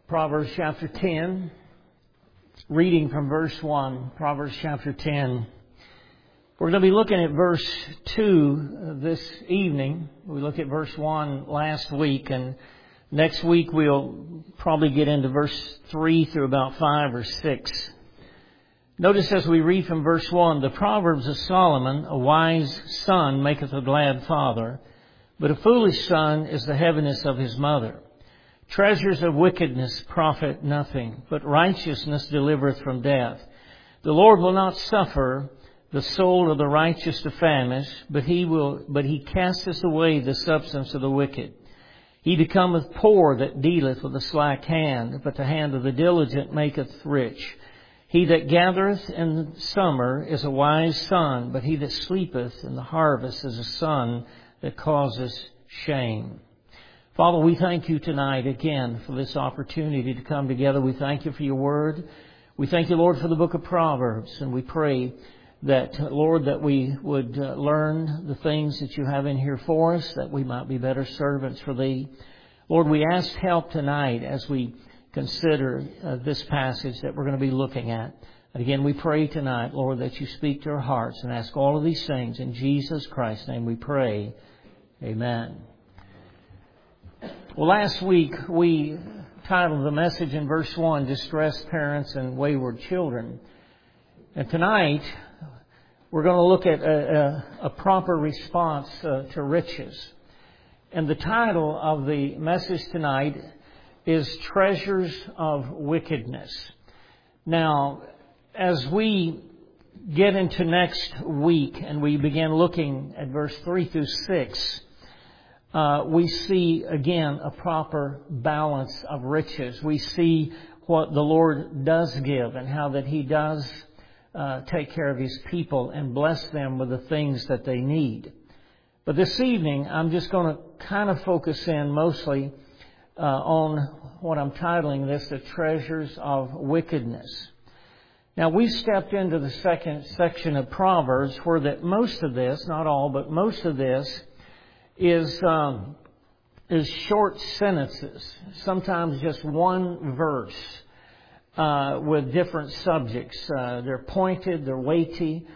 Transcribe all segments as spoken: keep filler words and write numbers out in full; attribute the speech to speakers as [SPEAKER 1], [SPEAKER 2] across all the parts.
[SPEAKER 1] Proverbs chapter ten, reading from verse one, Proverbs chapter ten. We're going to be looking at verse two this evening. We looked at verse one last week, and next week we'll probably get into verse three through about five or six. Notice as we read from verse one, the Proverbs of Solomon, a wise son maketh a glad father, but a foolish son is the heaviness of his mother. Treasures of wickedness profit nothing, but righteousness delivereth from death. The Lord will not suffer the soul of the righteous to famish, but he will, but he casteth away the substance of the wicked. He becometh poor that dealeth with a slack hand, but the hand of the diligent maketh rich. He that gathereth in summer is a wise son, but he that sleepeth in the harvest is a son that causes shame. Father, we thank you tonight again for this opportunity to come together. We thank you for your word. We thank you, Lord, for the book of Proverbs. And we pray that, Lord, that we would uh, learn the things that you have in here for us, that we might be better servants for thee. Lord, we ask help tonight as we consider uh, this passage that we're going to be looking at. And again, we pray tonight, Lord, that you speak to our hearts, and ask all of these things in Jesus Christ's name we pray. Amen. Well, last week we titled the message in verse one, Distressed Parents and Wayward Children. And tonight we're going to look at a, a, a proper response uh, to riches. And the title of the message tonight is Treasures of Wickedness. Now, as we get into next week and we begin looking at verse three through six, Uh, we see, again, a proper balance of riches. We see what the Lord does give and how that He does uh, take care of His people and bless them with the things that they need. But this evening, I'm just going to kind of focus in mostly uh, on what I'm titling this, The Treasures of Wickedness. Now, we stepped into the second section of Proverbs where that most of this, not all, but most of this, is um, is short sentences, sometimes just one verse uh, with different subjects. Uh, they're pointed, they're weighty,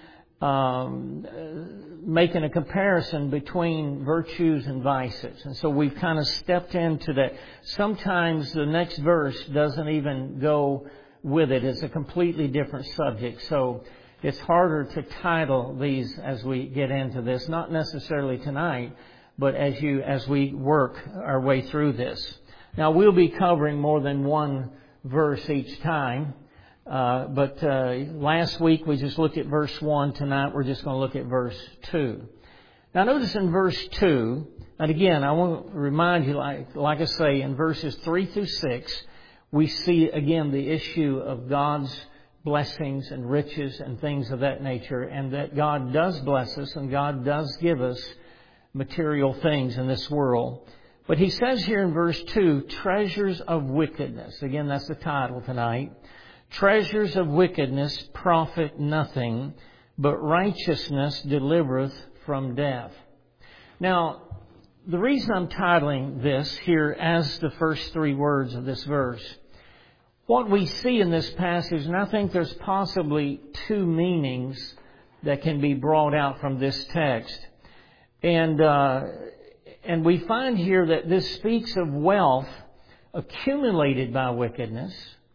[SPEAKER 1] um, making a comparison between virtues and vices. And so we've kind of stepped into that. Sometimes the next verse doesn't even go with it. It's a completely different subject. So it's harder to title these as we get into this, not necessarily tonight, but as you, as we work our way through this. Now, we'll be covering more than one verse each time. Uh, but uh, last week we just looked at verse one. Tonight we're just going to look at verse two. Now, notice in verse two, and again, I want to remind you, like, like I say, in verses three through six, we see again the issue of God's blessings and riches and things of that nature, and that God does bless us and God does give us material things in this world. But he says here in verse two, treasures of wickedness. Again, that's the title tonight. Treasures of wickedness profit nothing, but righteousness delivereth from death. Now, the reason I'm titling this here as the first three words of this verse, what we see in this passage, and I think there's possibly two meanings that can be brought out from this text. And uh, and we find here that this speaks of wealth accumulated by wickedness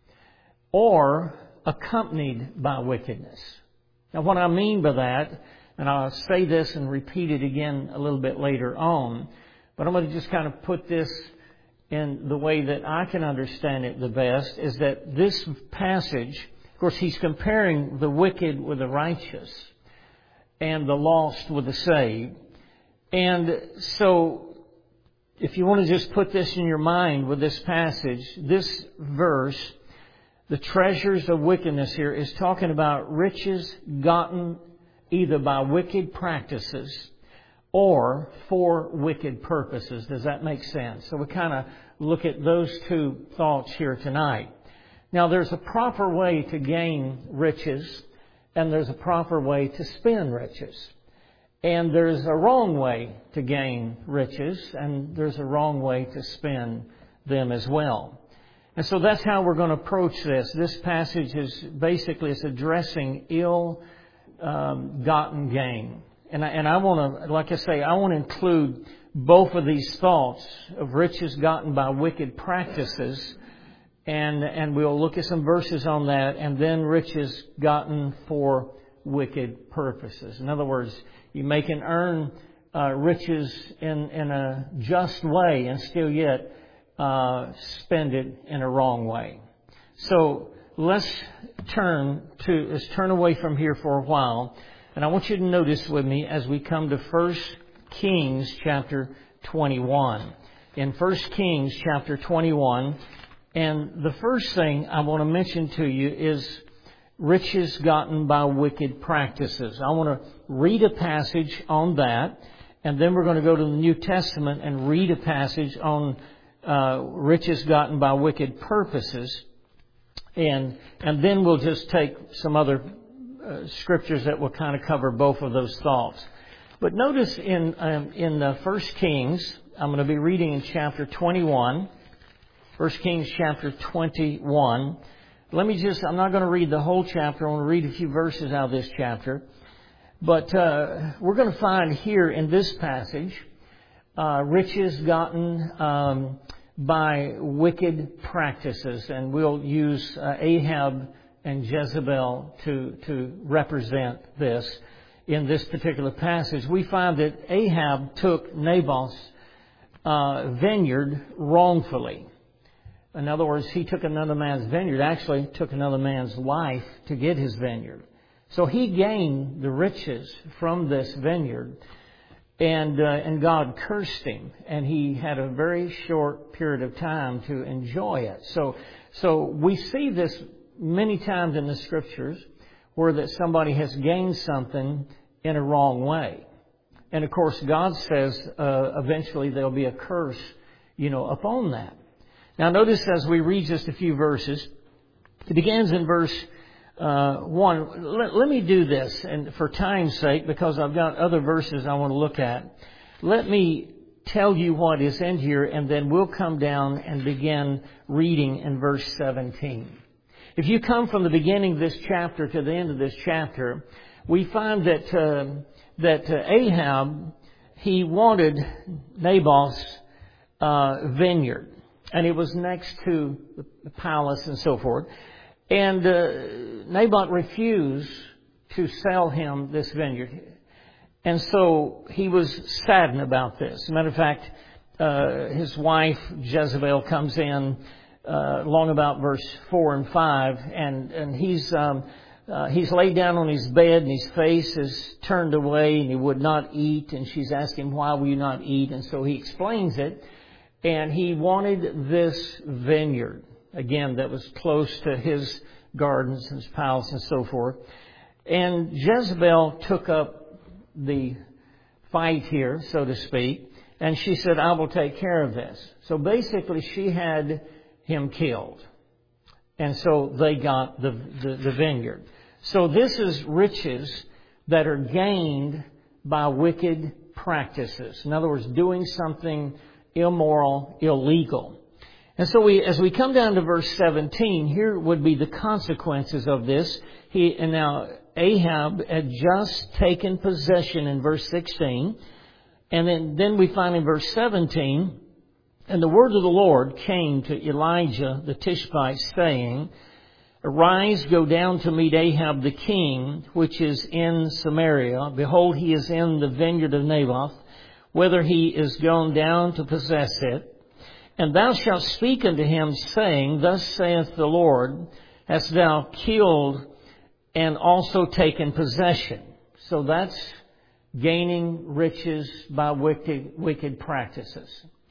[SPEAKER 1] or accompanied by wickedness. Now, what I mean by that, and I'll say this and repeat it again a little bit later on, but I'm going to just kind of put this in the way that I can understand it the best, is that this passage, of course, he's comparing the wicked with the righteous and the lost with the saved. And so, if you want to just put this in your mind with this passage, this verse, the treasures of wickedness here, is talking about riches gotten either by wicked practices or for wicked purposes. Does that make sense? So we kind of look at those two thoughts here tonight. Now, there's a proper way to gain riches, and there's a proper way to spend riches. And there's a wrong way to gain riches, and there's a wrong way to spend them as well. And so that's how we're going to approach this. This passage is basically it's addressing ill um, gotten gain. And I, and I want to, like I say, I want to include both of these thoughts of riches gotten by wicked practices. And, and we'll look at some verses on that, and then riches gotten for wicked purposes. In other words, you may can earn uh, riches in, in a just way and still yet uh, spend it in a wrong way. So let's turn to, let's turn away from here for a while. And I want you to notice with me as we come to First Kings chapter twenty-one. In First Kings chapter twenty-one, and the first thing I want to mention to you is riches gotten by wicked practices. I want to read a passage on that, and then we're going to go to the New Testament and read a passage on uh, riches gotten by wicked purposes. And and then we'll just take some other uh, scriptures that will kind of cover both of those thoughts. But notice in um, in uh, First Kings, I'm going to be reading in chapter twenty-one. First Kings chapter twenty-one. Let me just, I'm not going to read the whole chapter. I want to read a few verses out of this chapter. But uh, we're going to find here in this passage uh, riches gotten um, by wicked practices. And we'll use uh, Ahab and Jezebel to, to represent this in this particular passage. We find that Ahab took Naboth's uh, vineyard wrongfully. In other words, he took another man's vineyard, actually took another man's life to get his vineyard. So he gained the riches from this vineyard, and uh, and God cursed him, and he had a very short period of time to enjoy it. So so we see this many times in the Scriptures where that somebody has gained something in a wrong way. And of course, God says uh, eventually there'll be a curse, you know, upon that. Now notice as we read just a few verses, it begins in verse uh, one. Let, let me do this, and for time's sake, because I've got other verses I want to look at, let me tell you what is in here, and then we'll come down and begin reading in verse seventeen. If you come from the beginning of this chapter to the end of this chapter, we find that uh, that uh, Ahab, he wanted Naboth's uh, vineyard. And it was next to the palace and so forth. And uh, Naboth refused to sell him this vineyard. And so he was saddened about this. As a matter of fact, uh, his wife Jezebel comes in uh, along about verse four and five. And, and he's, um, uh, he's laid down on his bed and his face is turned away and he would not eat. And she's asking, why will you not eat? And so he explains it. And he wanted this vineyard, again, that was close to his gardens and his palace and so forth. And Jezebel took up the fight here, so to speak, and she said, I will take care of this. So basically she had him killed. And so they got the, the, the vineyard. So this is riches that are gained by wicked practices. In other words, doing something immoral, illegal. And so we, as we come down to verse seventeen, here would be the consequences of this. He, and now Ahab had just taken possession in verse sixteen. And then, then we find in verse seventeen, and the word of the Lord came to Elijah the Tishbite, saying, Arise, go down to meet Ahab the king, which is in Samaria. Behold, he is in the vineyard of Naboth, whether he is gone down to possess it. And thou shalt speak unto him, saying, Thus saith the Lord, Hast thou killed and also taken possession? So that's gaining riches by wicked, wicked practices.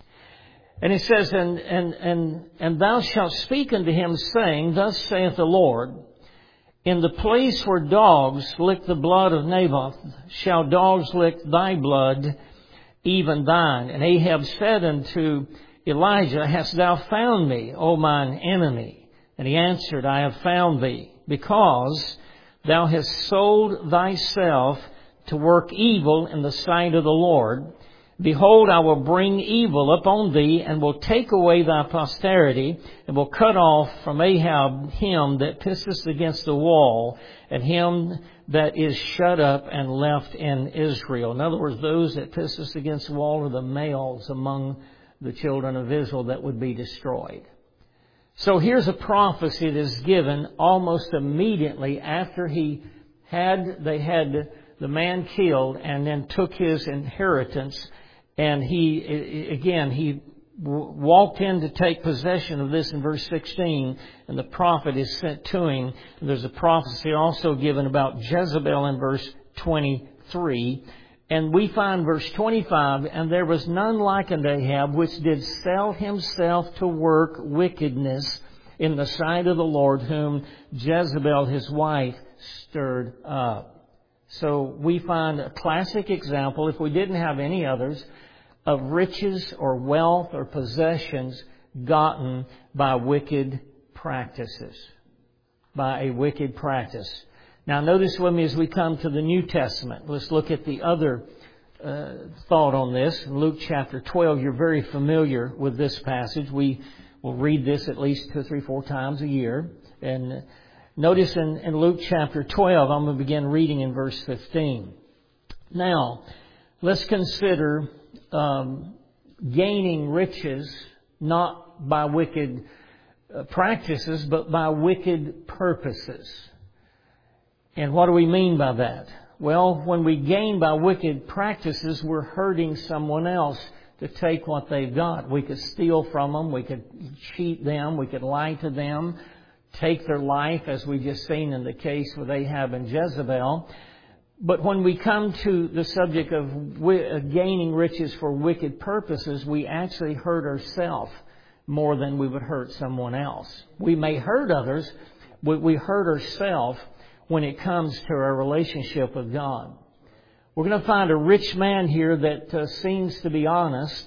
[SPEAKER 1] And it says, and, and, and, and thou shalt speak unto him, saying, Thus saith the Lord, In the place where dogs lick the blood of Naboth, shall dogs lick thy blood, even thine. And Ahab said unto Elijah, Hast thou found me, O mine enemy? And he answered, I have found thee, because thou hast sold thyself to work evil in the sight of the Lord. Behold, I will bring evil upon thee, and will take away thy posterity, and will cut off from Ahab him that pisseth against the wall, and him that is shut up and left in Israel. In other words, those that pisseth against the wall are the males among the children of Israel that would be destroyed. So here's a prophecy that is given almost immediately after he had, they had the man killed and then took his inheritance. And he, again, he walked in to take possession of this in verse sixteen, and the prophet is sent to him. And there's a prophecy also given about Jezebel in verse twenty-three. And we find verse twenty-five, and there was none like unto Ahab, which did sell himself to work wickedness in the sight of the Lord, whom Jezebel his wife stirred up. So we find a classic example, if we didn't have any others, of riches or wealth or possessions gotten by wicked practices. By a wicked practice. Now notice with me as we come to the New Testament. Let's look at the other uh, thought on this. In Luke chapter twelve, you're very familiar with this passage. We will read this at least two, three, four times a year. And notice in, in Luke chapter twelve, I'm going to begin reading in verse fifteen. Now, let's consider um, gaining riches not by wicked uh, practices, but by wicked purposes. And what do we mean by that? Well, when we gain by wicked practices, we're hurting someone else to take what they've got. We could steal from them. We could cheat them. We could lie to them. Take their life, as we just seen in the case with Ahab and Jezebel. But when we come to the subject of gaining riches for wicked purposes, we actually hurt ourselves more than we would hurt someone else. We may hurt others, but we hurt ourselves when it comes to our relationship with God. We're going to find a rich man here that uh, seems to be honest,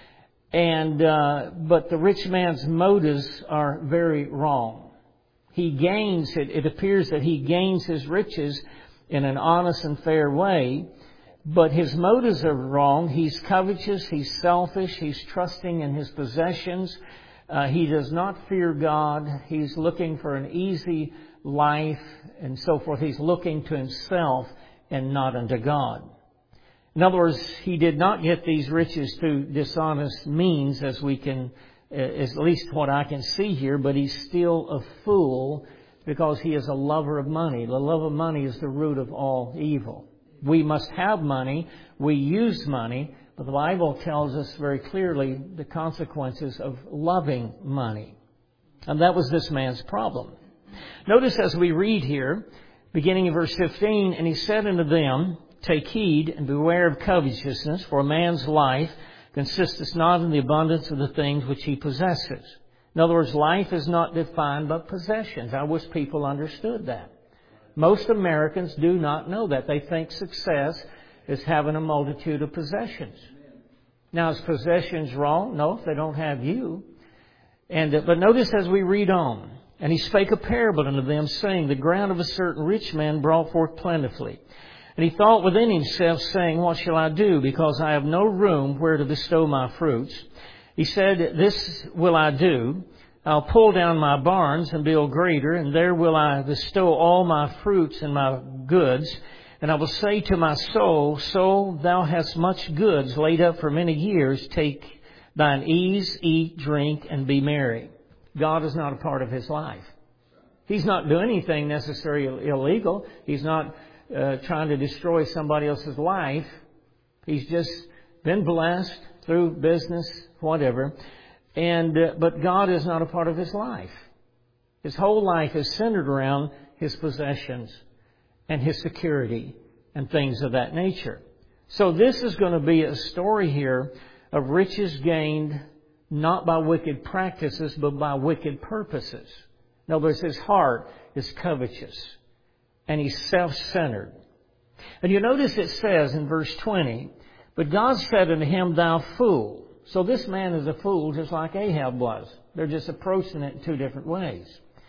[SPEAKER 1] and uh, but the rich man's motives are very wrong. He gains, it, it appears that he gains his riches in an honest and fair way, but his motives are wrong. He's covetous, he's selfish, he's trusting in his possessions. Uh, he does not fear God. He's looking for an easy life and so forth. He's looking to himself and not unto God. In other words, he did not get these riches through dishonest means, as we can, at least what I can see here, but he's still a fool because he is a lover of money. The love of money is the root of all evil. We must have money. We use money. But the Bible tells us very clearly the consequences of loving money. And that was this man's problem. Notice as we read here, beginning in verse fifteen, and he said unto them, take heed and beware of covetousness, for a man's life consisteth not in the abundance of the things which he possesses. In other words, life is not defined by possessions. I wish people understood that. Most Americans do not know that. They think success is having a multitude of possessions. Now, is possessions wrong? No, if they don't have you. And uh, but notice as we read on, and he spake a parable unto them, saying, the ground of a certain rich man brought forth plentifully. And he thought within himself, saying, what shall I do? Because I have no room where to bestow my fruits. He said, this will I do. I'll pull down my barns and build greater, and there will I bestow all my fruits and my goods. And I will say to my soul, soul, thou hast much goods laid up for many years. Take thine ease, eat, drink, and be merry. God is not a part of his life. He's not doing anything necessarily illegal. He's not uh, trying to destroy somebody else's life. He's just been blessed through business, whatever. And uh, but God is not a part of his life. His whole life is centered around his possessions and his security and things of that nature. So this is going to be a story here of riches gained not by wicked practices, but by wicked purposes. In other words, his heart is covetous and he's self-centered. And you notice it says in verse twenty, but God said unto him, thou fool. So this man is a fool just like Ahab was. They're just approaching it in two different ways.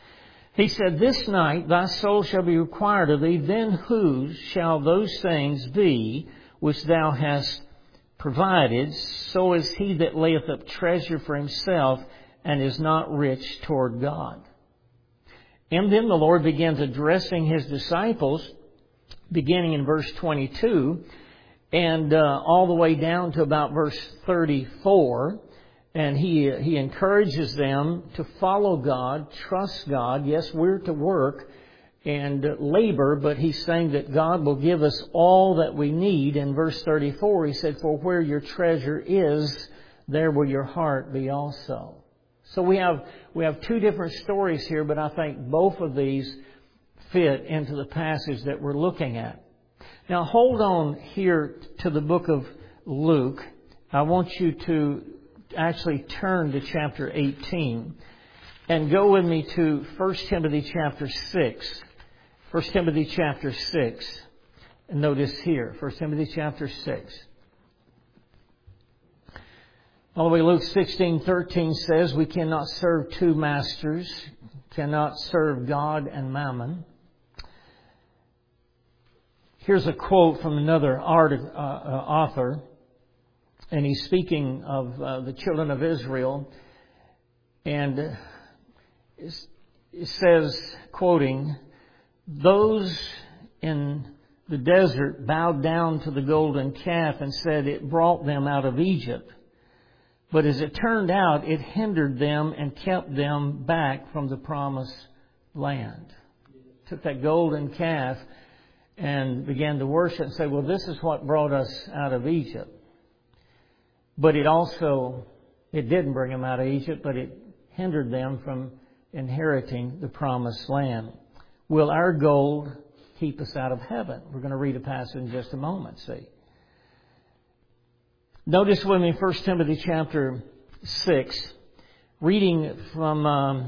[SPEAKER 1] He said, this night thy soul shall be required of thee, then whose shall those things be which thou hast provided, so is he that layeth up treasure for himself and is not rich toward God. And then the Lord begins addressing his disciples, beginning in verse twenty-two, and uh, all the way down to about verse thirty-four. And he he encourages them to follow God, trust God. Yes, we're to work and labor, but he's saying that God will give us all that we need. In verse thirty-four, he said, "For where your treasure is, there will your heart be also." So we have we have two different stories here, but I think both of these fit into the passage that we're looking at. Now hold on here to the book of Luke. I want you to actually turn to chapter eighteen and go with me to First Timothy chapter six. First Timothy chapter six. And notice here, First Timothy chapter six. All the way Luke sixteen thirteen says, "We cannot serve two masters, cannot serve God and mammon." Here's a quote from another art, uh, uh, author, and he's speaking of uh, the children of Israel, and uh, it says, quoting, "Those in the desert bowed down to the golden calf and said it brought them out of Egypt. But as it turned out, it hindered them and kept them back from the promised land." Took that golden calf and began to worship and say, well, this is what brought us out of Egypt. But it also, it didn't bring them out of Egypt, but it hindered them from inheriting the promised land. Will our gold keep us out of heaven? We're going to read a passage in just a moment, see. Notice with me First Timothy chapter six, reading from, um,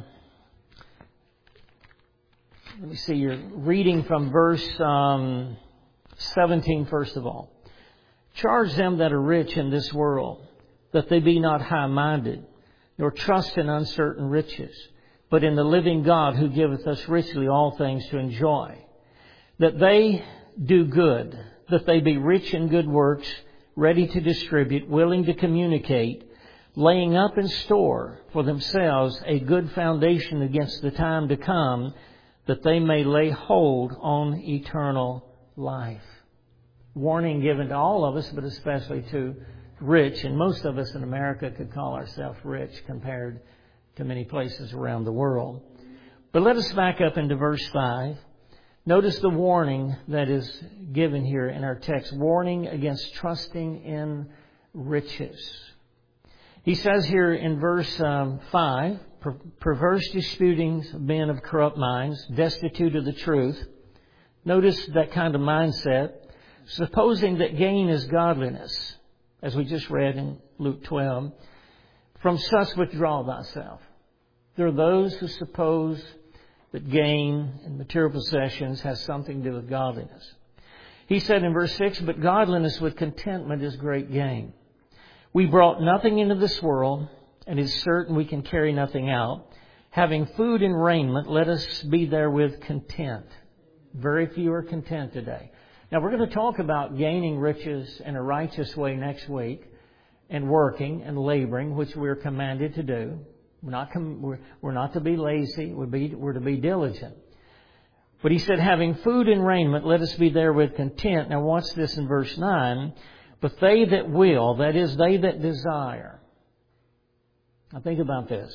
[SPEAKER 1] let me see, you're reading from verse um, seventeen first of all. "Charge them that are rich in this world, that they be not high-minded, nor trust in uncertain riches, but in the living God who giveth us richly all things to enjoy. That they do good, that they be rich in good works, ready to distribute, willing to communicate, laying up in store for themselves a good foundation against the time to come, that they may lay hold on eternal life." Warning given to all of us, but especially to rich. And most of us in America could call ourselves rich compared to many places around the world. But let us back up into verse five. Notice the warning that is given here in our text. Warning against trusting in riches. He says here in verse um, five, per- perverse disputings of men of corrupt minds, destitute of the truth. Notice that kind of mindset. Supposing that gain is godliness, as we just read in Luke twelve, from such withdraw thyself. There are those who suppose that gain and material possessions has something to do with godliness. He said in verse six, "But godliness with contentment is great gain. We brought nothing into this world, and it is certain we can carry nothing out. Having food and raiment, let us be therewith content." Very few are content today. Now, we're going to talk about gaining riches in a righteous way next week, and working and laboring, which we're commanded to do. We're not, com- we're, we're not to be lazy. We're, be, we're to be diligent. But he said, having food and raiment, let us be therewith content. Now, watch this in verse nine. "But they that will," that is, they that desire. Now, think about this.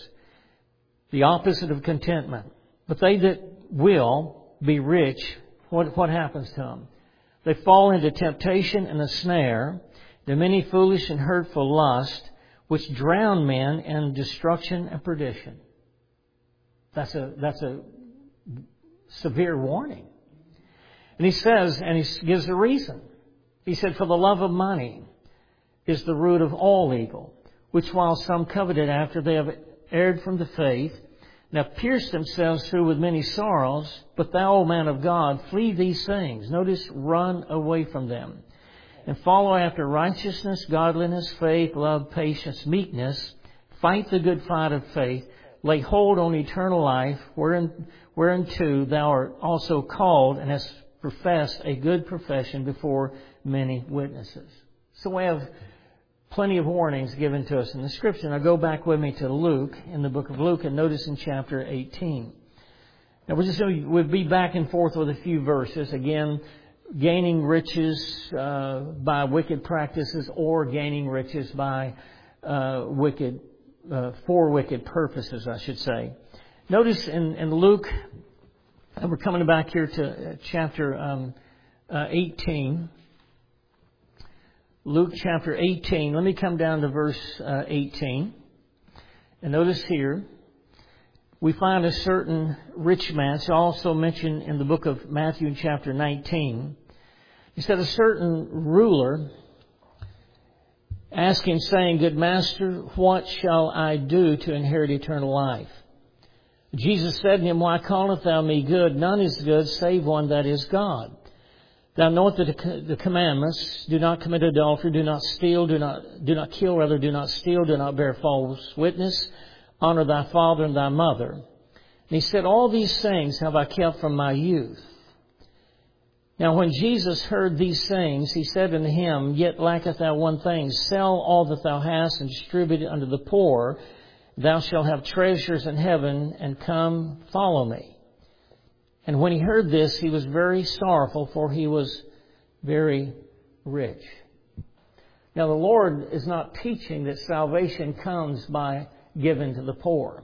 [SPEAKER 1] The opposite of contentment. "But they that will be rich," what, what happens to them? "They fall into temptation and a snare, to many foolish and hurtful lusts, which drown men in destruction and perdition." That's a, that's a severe warning. And he says, and he gives a reason. He said, "For the love of money is the root of all evil, which while some coveted after, they have erred from the faith, and have pierced themselves through with many sorrows. But thou, O man of God, flee these things." Notice, run away from them. "And follow after righteousness, godliness, faith, love, patience, meekness. Fight the good fight of faith. Lay hold on eternal life, wherein, whereunto thou art also called, and hast professed a good profession before many witnesses." So we have plenty of warnings given to us in the Scripture. Now go back with me to Luke, in the book of Luke, and notice in chapter eighteen. Now we're just going to we'll be back and forth with a few verses. Again, gaining riches uh, by wicked practices, or gaining riches by uh, wicked, uh, for wicked purposes, I should say. Notice in, in Luke, and we're coming back here to chapter um, uh, eighteen. Luke chapter eighteen. Let me come down to verse uh, eighteen. And notice here, we find a certain rich man. It's also mentioned in the book of Matthew in chapter nineteen. He said, a certain ruler asked him, saying, Good master, what shall I do to inherit eternal life? Jesus said to him, Why callest thou me good? None is good save one, that is God. Thou knowest the, the commandments: do not commit adultery, do not steal, do not do not kill, rather do not steal, do not bear false witness, honor thy father and thy mother. And he said, All these things have I kept from my youth. Now when Jesus heard these things, he said unto him, Yet lacketh thou one thing: sell all that thou hast and distribute it unto the poor. Thou shalt have treasures in heaven, and come follow me. And when he heard this, he was very sorrowful, for he was very rich. Now the Lord is not teaching that salvation comes by giving to the poor.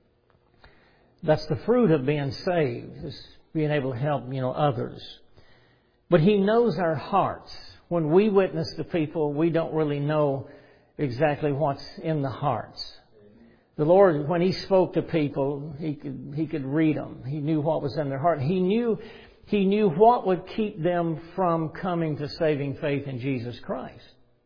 [SPEAKER 1] That's the fruit of being saved, is being able to help, you know, others. But He knows our hearts. When we witness to people, we don't really know exactly what's in the hearts. The Lord, when He spoke to people, He could, He could read them. He knew what was in their heart. He knew, He knew what would keep them from coming to saving faith in Jesus Christ.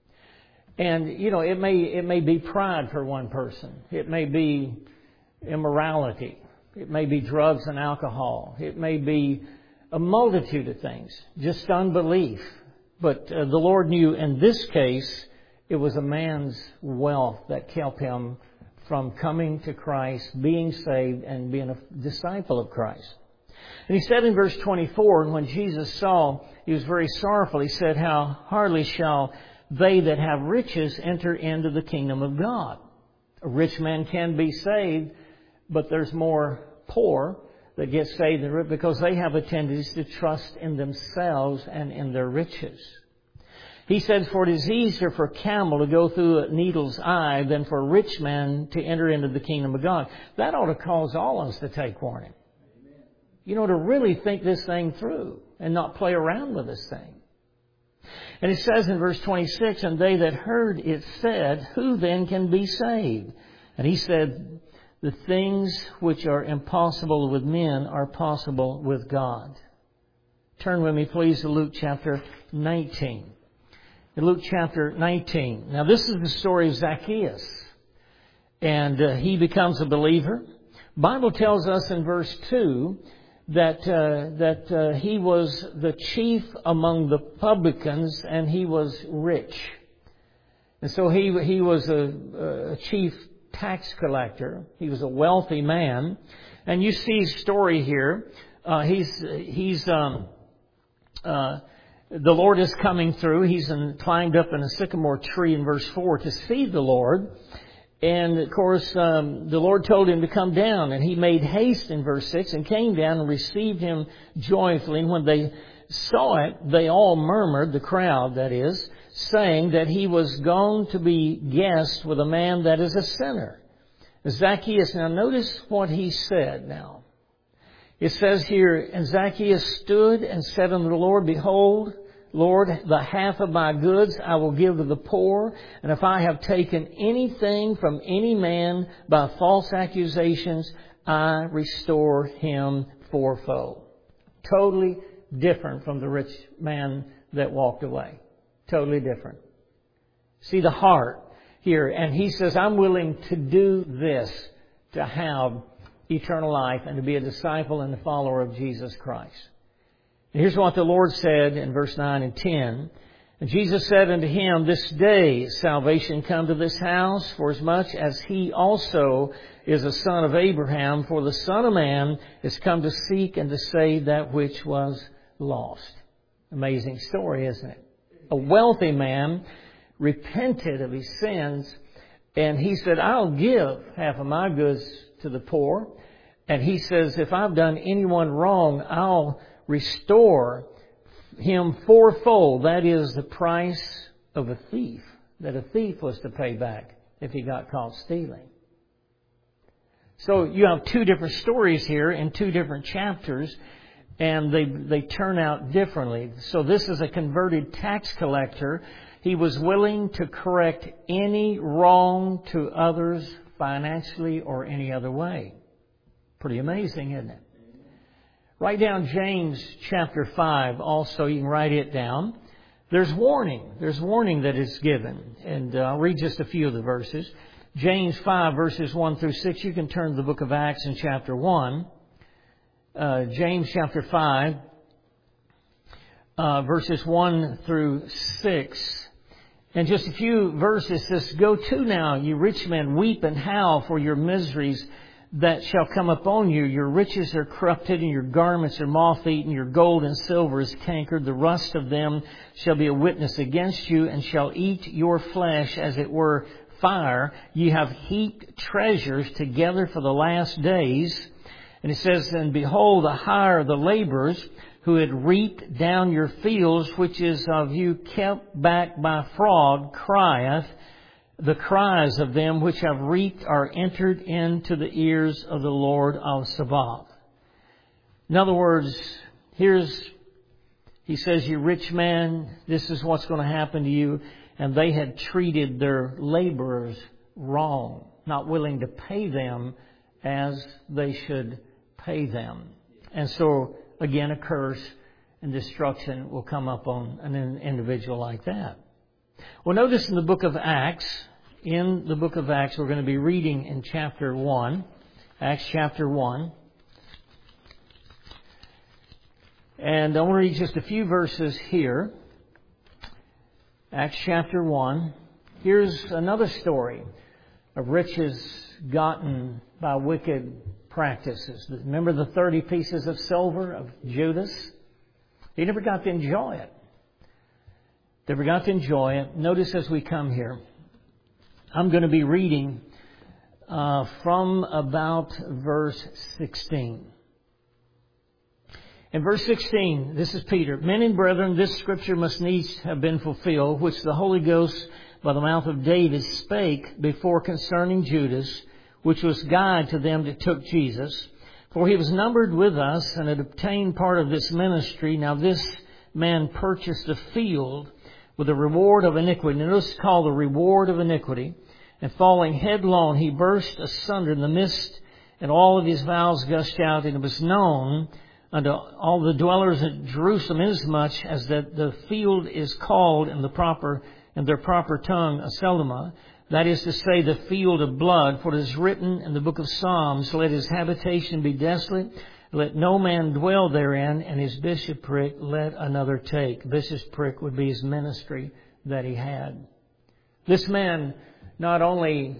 [SPEAKER 1] And, you know, it may, it may be pride for one person. It may be immorality. It may be drugs and alcohol. It may be a multitude of things. Just unbelief. But uh, the Lord knew in this case, it was a man's wealth that kept him from coming to Christ, being saved, and being a disciple of Christ. And He said in verse twenty-four, and when Jesus saw, He was very sorrowful. He said, How hardly shall they that have riches enter into the kingdom of God. A rich man can be saved, but there's more poor that get saved than rich, because they have a tendency to trust in themselves and in their riches. He said, For it is easier for a camel to go through a needle's eye than for a rich man to enter into the kingdom of God. That ought to cause all of us to take warning. Amen. You know, to really think this thing through and not play around with this thing. And it says in verse twenty-six, And they that heard it said, Who then can be saved? And He said, The things which are impossible with men are possible with God. Turn with me, please, to Luke chapter nineteen. In Luke chapter nineteen. Now, this is the story of Zacchaeus. And uh, he becomes a believer. The Bible tells us in verse two that uh, that uh, he was the chief among the publicans, and he was rich. And so he he was a, a chief tax collector. He was a wealthy man. And you see his story here. Uh, he's he's um, uh, the Lord is coming through. He's in, climbed up in a sycamore tree in verse four to see the Lord. And, of course, um, the Lord told him to come down. And he made haste in verse six and came down and received him joyfully. And when they saw it, they all murmured, the crowd that is, saying that he was gone to be guest with a man that is a sinner. Zacchaeus, now notice what he said now. It says here, And Zacchaeus stood and said unto the Lord, Behold, Lord, the half of my goods I will give to the poor, and if I have taken anything from any man by false accusations, I restore him fourfold. Totally different from the rich man that walked away. Totally different. See the heart here. And he says, I'm willing to do this to have eternal life and to be a disciple and a follower of Jesus Christ. And here's what the Lord said in verse nine and ten. And Jesus said unto him, This day is salvation come to this house, for as much as he also is a son of Abraham, for the Son of Man is come to seek and to save that which was lost. Amazing story, isn't it? A wealthy man repented of his sins, and he said, I'll give half of my goods to the poor. And he says, if I've done anyone wrong, I'll restore him fourfold. That is the price of a thief, that a thief was to pay back if he got caught stealing. So you have two different stories here in two different chapters, and they they turn out differently. So this is a converted tax collector. He was willing to correct any wrong to others financially or any other way. Pretty amazing, isn't it? Write down James chapter five also. You can write it down. There's warning. There's warning that is given. And uh, I'll read just a few of the verses. James five verses one through six. You can turn to the book of Acts in chapter one. Uh, James chapter five, uh, verses one through six. And just a few verses says, Go to now, you rich men, weep and howl for your miseries that shall come upon you. Your riches are corrupted, and your garments are moth-eaten. Your gold and silver is cankered. The rust of them shall be a witness against you, and shall eat your flesh as it were fire. You have heaped treasures together for the last days. And it says, And behold, the hire of the laborers who had reaped down your fields, which is of you kept back by fraud, crieth. The cries of them which have reaped are entered into the ears of the Lord of Sabaoth. In other words, here's, he says, you rich man, this is what's going to happen to you. And they had treated their laborers wrong, not willing to pay them as they should pay them. And so, again, a curse and destruction will come up on an individual like that. Well, notice in the book of Acts, in the book of Acts, we're going to be reading in chapter one, Acts chapter one. And I want to read just a few verses here. Acts chapter one. Here's another story of riches gotten by wicked practices. Remember the thirty pieces of silver of Judas? He never got to enjoy it. Never got to enjoy it. Notice as we come here, I'm going to be reading uh, from about verse sixteen. In verse sixteen, this is Peter. Men and brethren, this scripture must needs have been fulfilled, which the Holy Ghost by the mouth of David spake before concerning Judas, which was guide to them that took Jesus. For he was numbered with us and had obtained part of this ministry. Now this man purchased a field with the reward of iniquity. Now this is called the reward of iniquity. And falling headlong, he burst asunder in the midst, and all of his vows gushed out, and it was known unto all the dwellers at Jerusalem, inasmuch as that the field is called in the proper in their proper tongue Acelma, that is to say, the field of blood. For it is written in the book of Psalms, Let his habitation be desolate, let no man dwell therein, and his bishopric let another take. Bishopric would be his ministry that he had. This man not only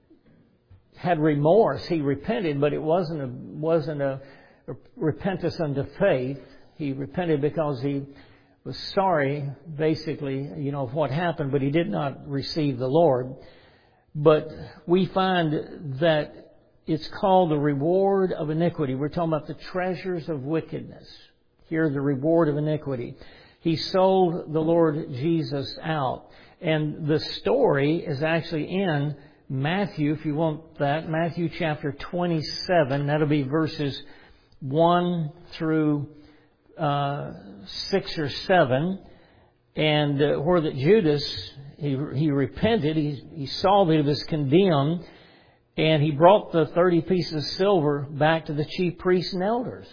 [SPEAKER 1] had remorse, he repented, but it wasn't a, wasn't a repentance unto faith. He repented because he was sorry, basically, you know, of what happened, but he did not receive the Lord. But we find that it's called the reward of iniquity. We're talking about the treasures of wickedness. Here, the reward of iniquity. He sold the Lord Jesus out. And the story is actually in Matthew, if you want that, Matthew chapter twenty-seven. That'll be verses one through uh, six or seven. And uh, where that Judas, he, he repented, he, he saw that he was condemned, and he brought the thirty pieces of silver back to the chief priests and elders.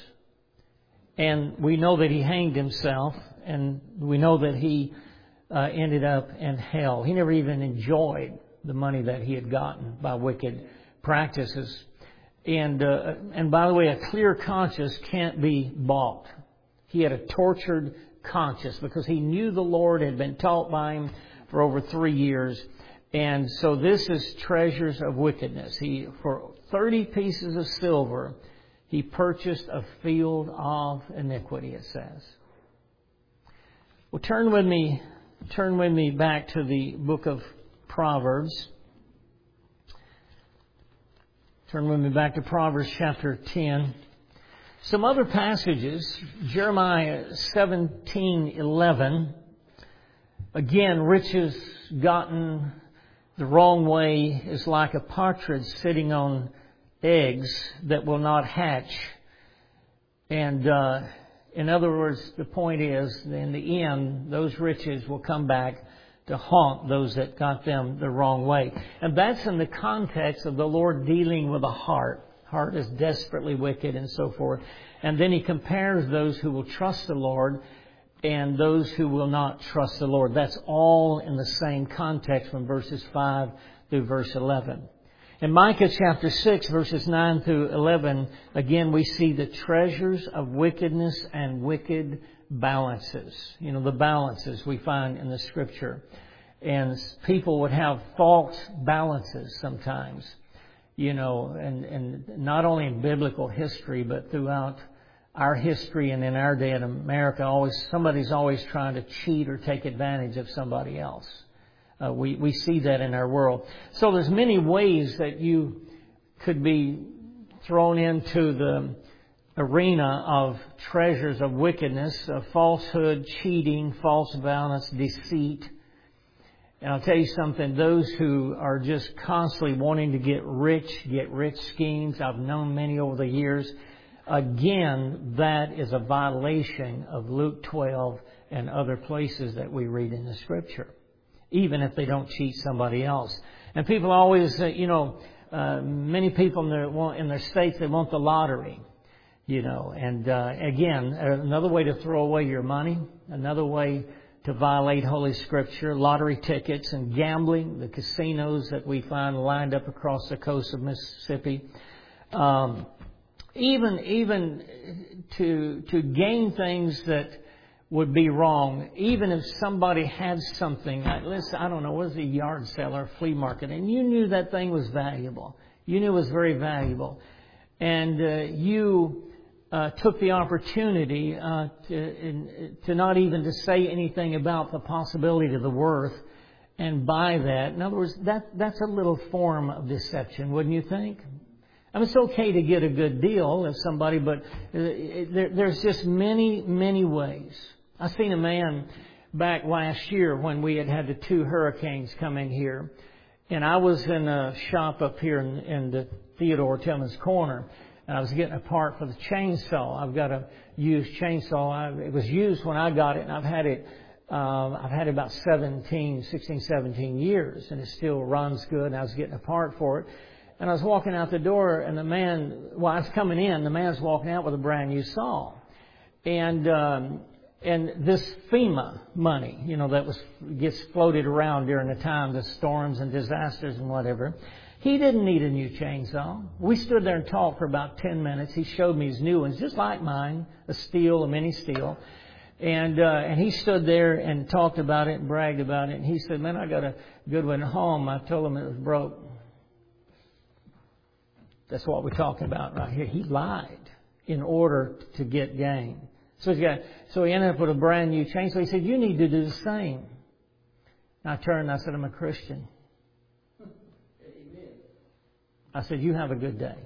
[SPEAKER 1] And we know that he hanged himself, and we know that he uh, ended up in hell. He never even enjoyed the money that he had gotten by wicked practices. And uh, and by the way, a clear conscience can't be bought. He had a tortured conscience because he knew the Lord, had been taught by him for over three years. And so this is treasures of wickedness. He, for thirty pieces of silver, he purchased a field of iniquity, it says. Well, turn with me turn with me back to the book of Proverbs. Turn with me back to Proverbs chapter ten. Some other passages, Jeremiah seventeen eleven. Again, riches gotten the wrong way is like a partridge sitting on eggs that will not hatch. And uh, in other words, the point is, in the end, those riches will come back to haunt those that got them the wrong way. And that's in the context of the Lord dealing with a heart. Heart is desperately wicked and so forth. And then He compares those who will trust the Lord and those who will not trust the Lord. That's all in the same context from verses five through verse eleven. In Micah chapter six, verses nine through eleven, again we see the treasures of wickedness and wicked balances. You know, the balances we find in the Scripture. And people would have false balances sometimes. You know, and, and not only in biblical history, but throughout our history and in our day in America, always somebody's always trying to cheat or take advantage of somebody else. Uh, we, we see that in our world. So there's many ways that you could be thrown into the arena of treasures of wickedness, of falsehood, cheating, false balance, deceit. And I'll tell you something, those who are just constantly wanting to get rich, get rich schemes, I've known many over the years. Again, that is a violation of Luke twelve and other places that we read in the Scripture, even if they don't cheat somebody else. And people always, uh, you know, uh, many people in their, in their states, they want the lottery, you know. And uh, again, another way to throw away your money, another way to violate Holy Scripture, lottery tickets and gambling, the casinos that we find lined up across the coast of Mississippi. Um, even even to to gain things that would be wrong, even if somebody had something, listen, I don't know, what is a yard sale or flea market, and you knew that thing was valuable. You knew it was very valuable. And uh, you uh, took the opportunity uh, to, in, to not even to say anything about the possibility of the worth and buy that. In other words, that that's a little form of deception, wouldn't you think? I mean, it's okay to get a good deal of somebody, but uh, there, there's just many, many ways. I seen a man back last year when we had had the two hurricanes come in here, and I was in a shop up here in, in the Theodore Tillman's Corner, and I was getting a part for the chainsaw. I've got a used chainsaw. I, it was used when I got it, and I've had it. Um, I've had it about seventeen, sixteen, seventeen years, and it still runs good. And I was getting a part for it. And I was walking out the door, and the man, well, I was coming in, the man's walking out with a brand new saw. And, um, and this FEMA money, you know, that was, gets floated around during the time of storms and disasters and whatever. He didn't need a new chainsaw. We stood there and talked for about ten minutes. He showed me his new ones, just like mine, a steel, a mini steel. And, uh, and he stood there and talked about it and bragged about it. And he said, man, I got a good one at home. I told him it was broke. That's what we're talking about right here. He lied in order to get gain. So he got, so he ended up with a brand new chainsaw. He said, you need to do the same. And I turned and I said, I'm a Christian. I said, you have a good day.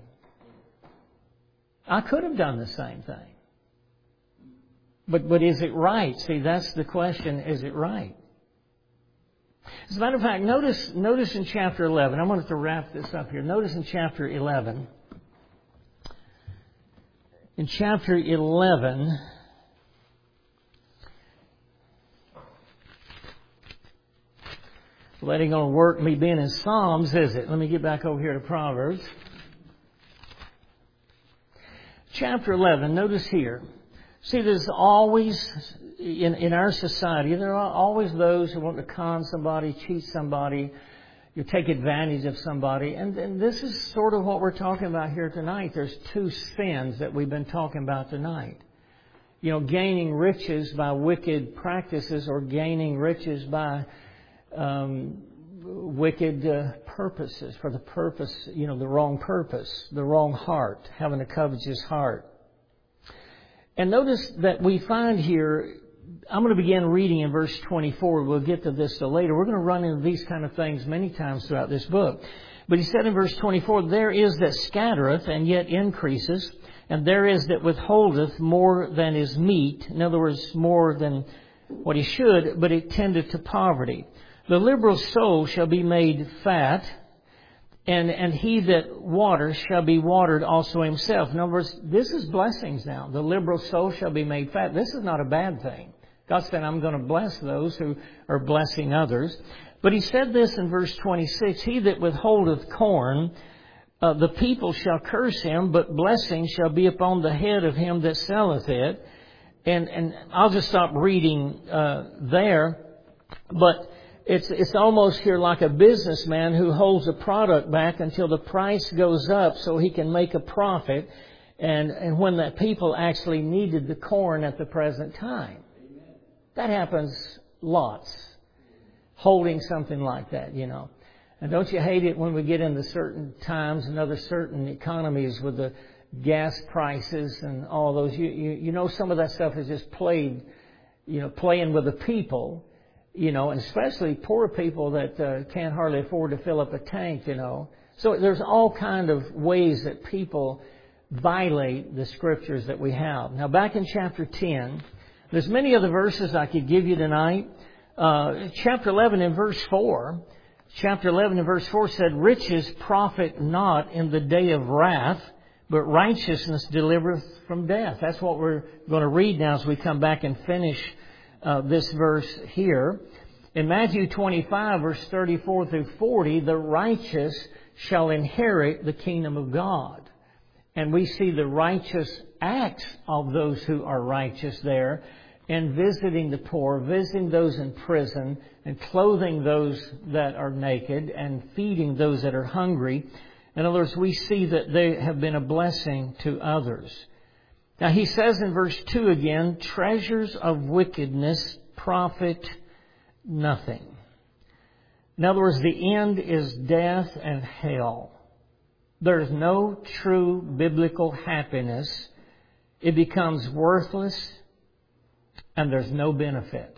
[SPEAKER 1] I could have done the same thing. But, but is it right? See, that's the question. Is it right? As a matter of fact, notice, notice in chapter eleven, I wanted to wrap this up here. Notice in chapter eleven, in chapter eleven, well, that ain't going to work me being in Psalms, is it? Let me get back over here to Proverbs. Chapter eleven, notice here. See, there's always, in, in our society, there are always those who want to con somebody, cheat somebody, you take advantage of somebody. And, and this is sort of what we're talking about here tonight. There's two sins that we've been talking about tonight. You know, gaining riches by wicked practices or gaining riches by um, wicked uh, purposes, for the purpose, you know, the wrong purpose, the wrong heart, having a covetous heart. And notice that we find here I'm going to begin reading in verse twenty-four. We'll get to this later. We're going to run into these kind of things many times throughout this book. But he said in verse twenty-four, there is that scattereth and yet increases, and there is that withholdeth more than is meet. In other words, more than what he should, but it tendeth to poverty. The liberal soul shall be made fat, and, and he that waters shall be watered also himself. In other words, this is blessings now. The liberal soul shall be made fat. This is not a bad thing. God said, I'm going to bless those who are blessing others. But he said this in verse twenty-six, he that withholdeth corn, uh, the people shall curse him, but blessing shall be upon the head of him that selleth it. And, and I'll just stop reading uh, there. But it's, it's almost here like a businessman who holds a product back until the price goes up so he can make a profit. And, and when the people actually needed the corn at the present time. That happens lots. Holding something like that, you know. And don't you hate it when we get into certain times and other certain economies with the gas prices and all those. You, you, you know, some of that stuff is just played, you know, playing with the people, you know, and especially poor people that uh, can't hardly afford to fill up a tank, you know. So there's all kind of ways that people violate the scriptures that we have. Now, back in chapter ten, there's many other verses I could give you tonight. Uh, chapter eleven and verse four, chapter eleven and verse four said, riches profit not in the day of wrath, but righteousness delivereth from death. That's what we're going to read now as we come back and finish uh, this verse here. In Matthew twenty-five, verse thirty-four through forty, the righteous shall inherit the kingdom of God. And we see the righteous acts of those who are righteous there, and visiting the poor, visiting those in prison, and clothing those that are naked, and feeding those that are hungry. In other words, we see that they have been a blessing to others. Now he says in verse two again, treasures of wickedness profit nothing. In other words, the end is death and hell. There is no true biblical happiness. It becomes worthless. And there's no benefit.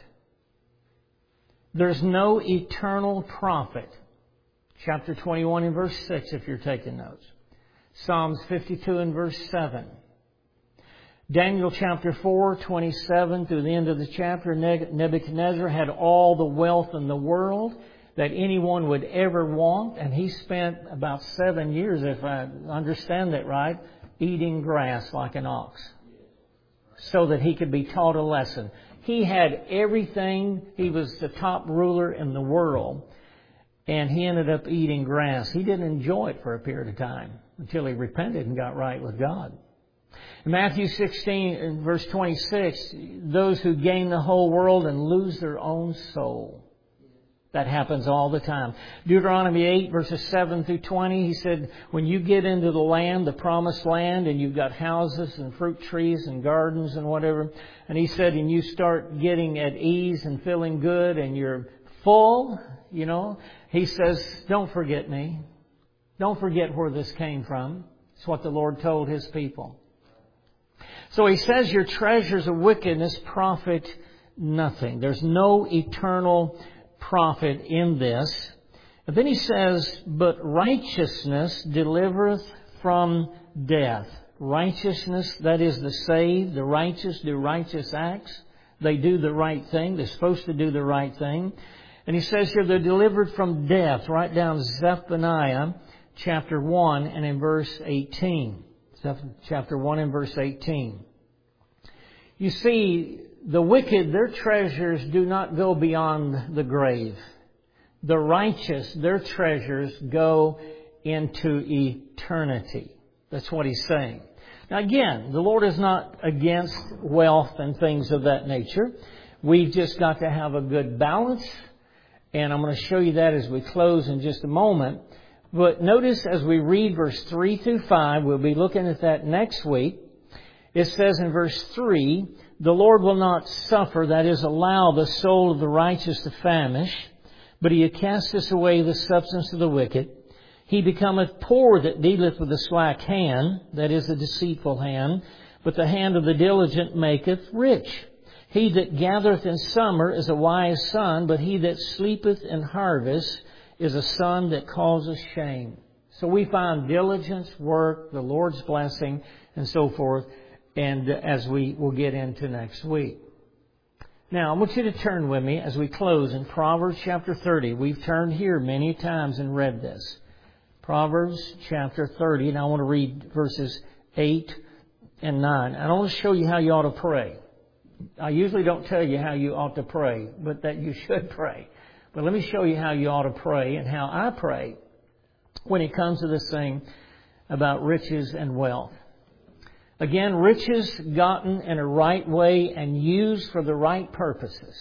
[SPEAKER 1] There's no eternal profit. Chapter twenty-one and verse six, if you're taking notes. Psalms fifty-two and verse seven. Daniel chapter four, twenty-seven through the end of the chapter. Nebuchadnezzar had all the wealth in the world that anyone would ever want. And he spent about seven years, if I understand that right, eating grass like an ox, so that he could be taught a lesson. He had everything. He was the top ruler in the world. And he ended up eating grass. He didn't enjoy it for a period of time until he repented and got right with God. In Matthew sixteen, verse twenty-six, those who gain the whole world and lose their own soul. That happens all the time. Deuteronomy eight, verses seven through twenty, he said, when you get into the land, the promised land, and you've got houses and fruit trees and gardens and whatever, and he said, and you start getting at ease and feeling good and you're full, you know, he says, don't forget me. Don't forget where this came from. It's what the Lord told His people. So he says, your treasures of wickedness profit nothing. There's no eternal profit in this. And then he says, but righteousness delivereth from death. Righteousness, that is the saved, the righteous do righteous acts. They do the right thing. They're supposed to do the right thing. And he says here, they're delivered from death. Write down Zephaniah chapter one and in verse eighteen. Chapter one and verse eighteen. You see, the wicked, their treasures do not go beyond the grave. The righteous, their treasures go into eternity. That's what he's saying. Now again, the Lord is not against wealth and things of that nature. We've just got to have a good balance. And I'm going to show you that as we close in just a moment. But notice as we read verse three through five, we'll be looking at that next week. It says in verse three, the Lord will not suffer, that is, allow the soul of the righteous to famish, but He casteth away the substance of the wicked. He becometh poor that dealeth with a slack hand, that is, a deceitful hand, but the hand of the diligent maketh rich. He that gathereth in summer is a wise son, but he that sleepeth in harvest is a son that causeth shame. So we find diligence, work, the Lord's blessing, and so forth, and as we will get into next week. Now, I want you to turn with me as we close in Proverbs chapter thirty. We've turned here many times and read this. Proverbs chapter thirty, and I want to read verses eight and nine. And I want to show you how you ought to pray. I usually don't tell you how you ought to pray, but that you should pray. But let me show you how you ought to pray and how I pray when it comes to this thing about riches and wealth. Again, riches gotten in a right way and used for the right purposes.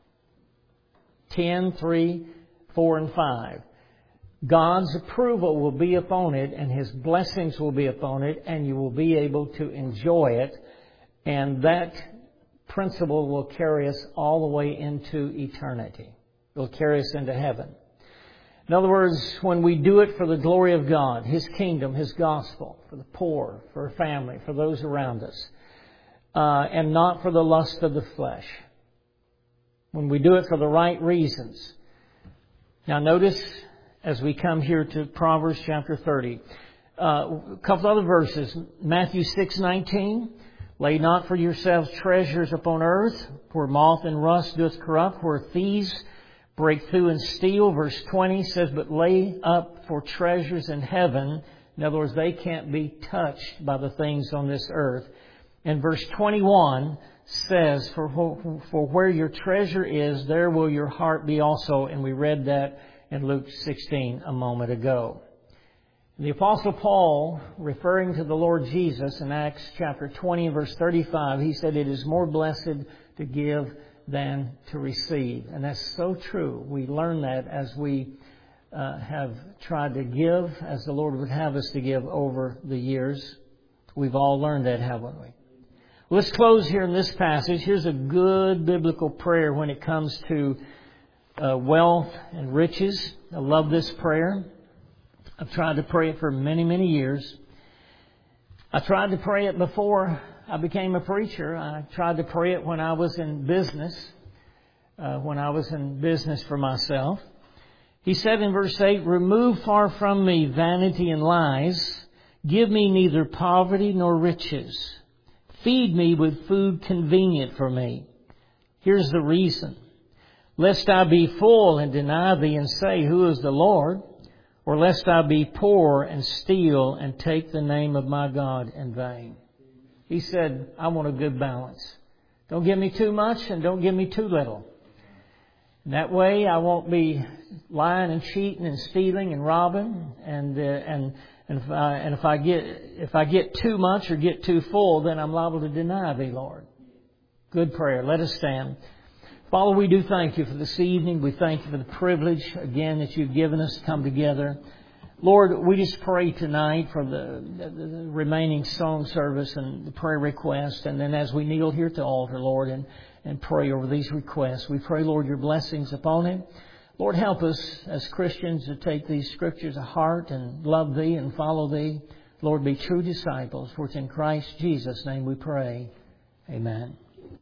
[SPEAKER 1] ten, three, four, and five. God's approval will be upon it and His blessings will be upon it, and you will be able to enjoy it. And that principle will carry us all the way into eternity. It will carry us into heaven. In other words, when we do it for the glory of God, His kingdom, His gospel, for the poor, for a family, for those around us, uh, and not for the lust of the flesh. When we do it for the right reasons. Now notice, as we come here to Proverbs chapter thirty, uh, a couple other verses. Matthew six nineteen, lay not for yourselves treasures upon earth, where moth and rust doth corrupt, where thieves break through and steal. Verse twenty says, but lay up for treasures in heaven. In other words, they can't be touched by the things on this earth. And verse twenty-one says, for, for where your treasure is, there will your heart be also. And we read that in Luke sixteen a moment ago. The Apostle Paul, referring to the Lord Jesus in Acts chapter twenty and verse thirty-five, he said, it is more blessed to give than to receive. And that's so true. We learn that as we uh, have tried to give as the Lord would have us to give over the years. We've all learned that, haven't we? Let's close here in this passage. Here's a good biblical prayer when it comes to uh, wealth and riches. I love this prayer. I've tried to pray it for many, many years. I tried to pray it before I became a preacher. I tried to pray it when I was in business, uh, when I was in business for myself. He said in verse eight, remove far from me vanity and lies. Give me neither poverty nor riches. Feed me with food convenient for me. Here's the reason. Lest I be full and deny thee and say, who is the Lord? Or lest I be poor and steal and take the name of my God in vain. He said, I want a good balance. Don't give me too much and don't give me too little. That way I won't be lying and cheating and stealing and robbing. And uh, and and if, I, and if I get if I get too much or get too full, then I'm liable to deny Thee, Lord. Good prayer. Let us stand. Father, we do thank You for this evening. We thank You for the privilege again that You've given us to come together. Lord, we just pray tonight for the, the, the remaining song service and the prayer request. And then as we kneel here at the altar, Lord, and, and pray over these requests, we pray, Lord, Your blessings upon it. Lord, help us as Christians to take these scriptures to heart and love Thee and follow Thee. Lord, be true disciples, for it's in Christ Jesus' name we pray. Amen.